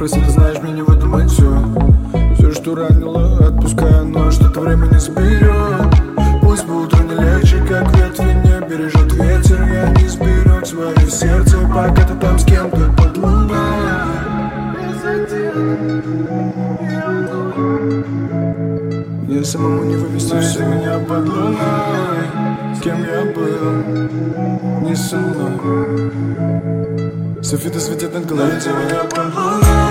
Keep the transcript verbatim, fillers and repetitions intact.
просили, знаешь, мне не выдумать все. Все, что ранило, отпускаю, но что-то время не заберет. Пусть бы утро не легче, как ветви не бережет ветер. Я не сберег свое сердце, пока ты там с кем-то под луной. Мне самому не вывести все меня под луной. Кем я был, не со мной. Софиты светят над головой, меня под луной.